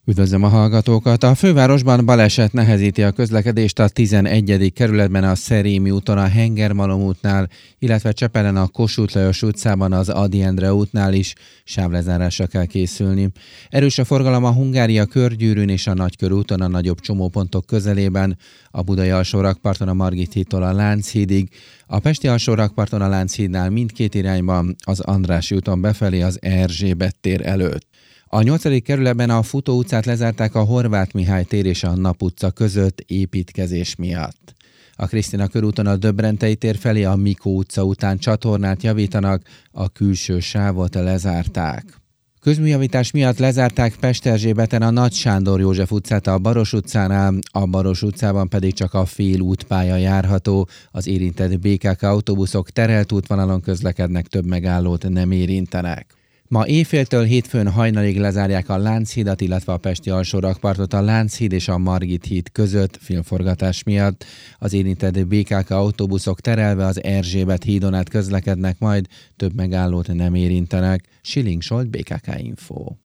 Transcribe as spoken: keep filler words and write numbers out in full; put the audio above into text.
Üdvözlöm a hallgatókat! A fővárosban baleset nehezíti a közlekedést a tizenegyedik kerületben a Szerémi úton a Hengermalom útnál, illetve Csepelen a Kossuth Lajos utcában az Ady Endre útnál is sávlezárásra kell készülni. Erős a forgalom a Hungária körgyűrűn és a Nagykörúton a nagyobb csomópontok közelében, a Budai alsórakparton a Margit hídtól a Lánchídig, a Pesti alsórakparton a Lánchídnál mindkét irányban, az Andrássy úton befelé az Erzsébet tér előtt. A nyolcadik kerületben a Futó utcát lezárták a Horváth Mihály tér és a Nap utca között építkezés miatt. A Krisztina körúton a Döbrentei tér felé a Mikó utca után csatornát javítanak, a külső sávot lezárták. Közműjavítás miatt lezárták Pesterzsébeten a Nagy Sándor József utcát a Baros utcánál, a Baros utcában pedig csak a fél útpálya járható, az érintett bé ká ká autóbuszok terelt útvonalon közlekednek, több megállót nem érintenek. Ma éjféltől hétfőn hajnalig lezárják a Lánchídat, illetve a Pesti alsórakpartot a Lánchíd és a Margit híd között filmforgatás miatt. Az érintett bé ká ká autóbuszok terelve az Erzsébet hídon át közlekednek, majd több megállót nem érintenek. Schilling Zsolt, bé ká ká Info.